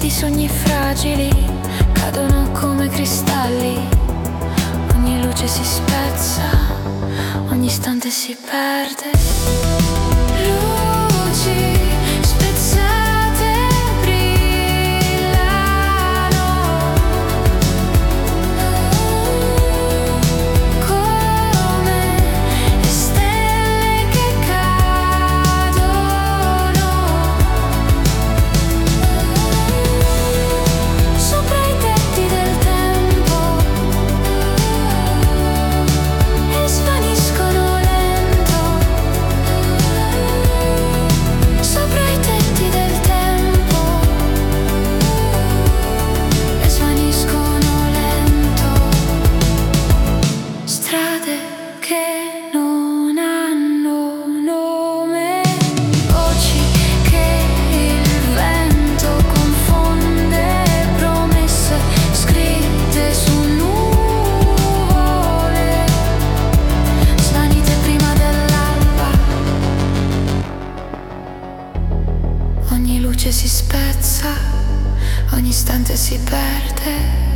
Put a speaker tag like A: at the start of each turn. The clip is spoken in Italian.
A: di sogni fragili cadono come cristalli. Ogni luce si spezza, ogni istante si perde. Luci spezzate brillano come le stelle che cadono sopra i tetti del tempo e svaniscono lento. Sopra i tetti del tempo e svaniscono lento. Strade che non hanno nome, voci che il vento confonde, promesse scritte su nuvole, svanite prima dell'alba. Ogni luce si spezza, ogni istante si perde.